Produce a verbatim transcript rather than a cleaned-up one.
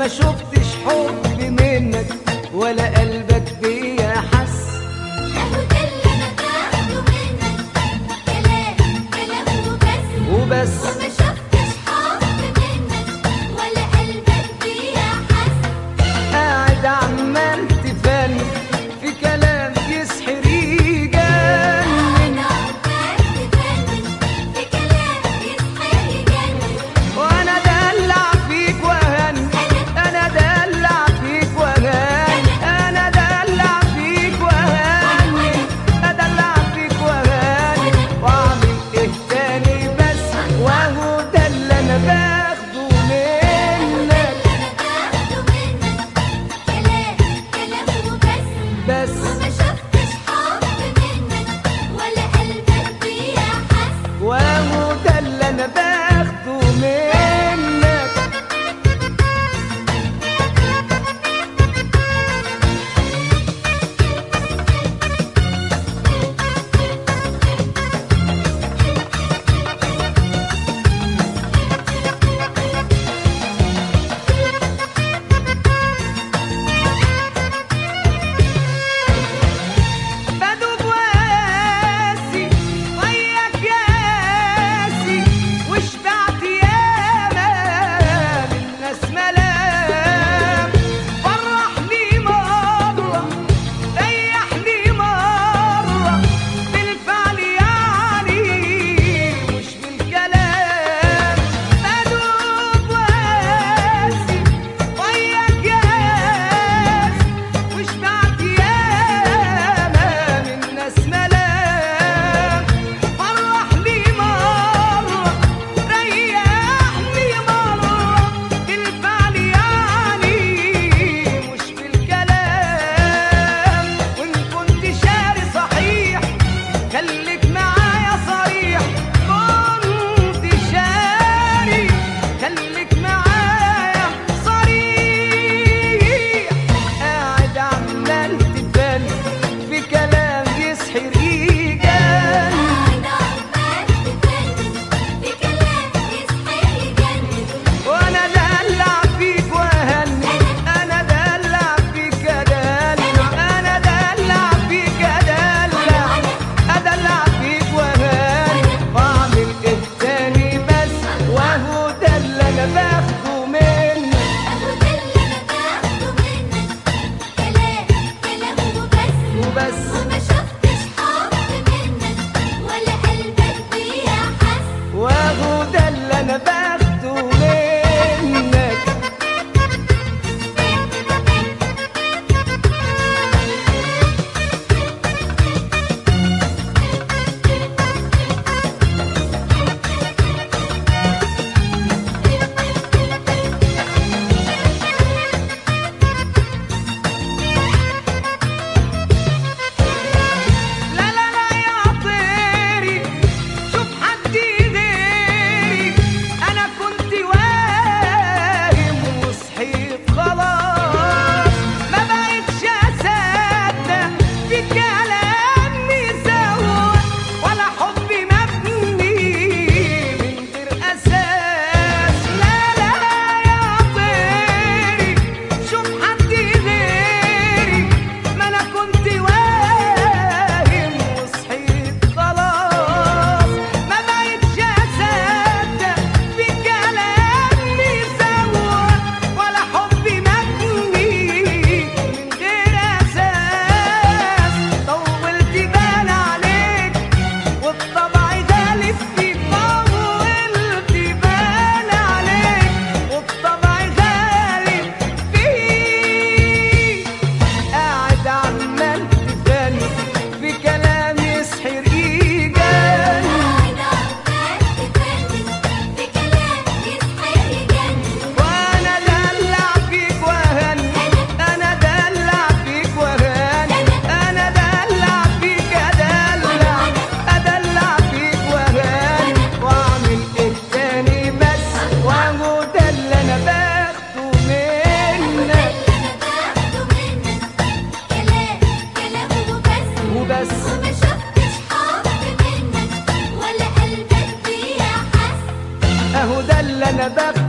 وما شفتش حب منك ولا قلبك بيا حس. اهو ده اللي انا باخده منك، كلام كلام وبس وبس وما شفتش حب منك ولا قلبك بيا حس. قاعد عمال تفنن في كلام يسحر يجنن، انا عمال تفنن في كلام يسحر يجنن، وانا دلع فيك وهن، انا دلع فيك وهن، انا دلع فيك وهن، ادلع فيك وهن، واعمل ايه تاني بس وهو ده اللي انا باخده منك. باخده منك كلام كلام وبس بس وما شفتش حب منك ولا قلبك بيا حس. وهو ده اللي انا باخده منك. بدوب واسي وياك ياسي، وشبعت ياما من ناس ملام. فرحني مرة ريحني مرة بالفعل يعني مش بالكلام. بدوب واسي وياك ياسي، وشبعت ياما من ناس ملام. فرحني مرة ريحني مرة بالفعل يعني مش بالكلام. وإن كنت شاري صحيح خليك معايا صريح، كنت شاري خليك معايا صريح. قاعد عمال تفنن في كلام يسحر يجنن، انا عمال تفنن في كلام يسحر يجنن، وانا دلع فيك وهنن، انا دلع فيك ادلع، انا دلع فيك ادلع، ادلع فيك وهنن، واعمل ايه تاني بس وهو ده اللي انا باخده منك. اهو ده اللي انا باخده منك كلام كلام وبس وبس وما شفتش حب منك ولا قلبك بيا حس. وهو ده اللي انا باخده منك. لا لا لا يا طيري شوف حد غيري، انا كنت واهم وصحيت خلاص. ما بقتش اصدق في كلام مزوق ولا حب مبني من غير اساس. لا لا يا طيري شوف حد غيري، ما انا كنت واهم وصحيت خلاص. ما بقتش اصدق في كلام مزوق ولا حب مبني من غير اساس. طولت بال عليك والطبع غالب فيك، طولت بال عليك والطبع غالب فيك. قاعد عمال تفنن في كلام يسحر يجنن، انا عمال تفنن في كلام يسحر يجنن، وانا دلع فيك وهن، انا دلع فيك وهن، انا دلع فيك ادلع، ادلع فيك وهن، واعمل ايه تاني بس وهو ده اللي انا باخده منك. باخده منك كلام كلام وبس وبس وما شفتش حب منك ولا قلبك بيا حس. اهو ده اللي انا باخده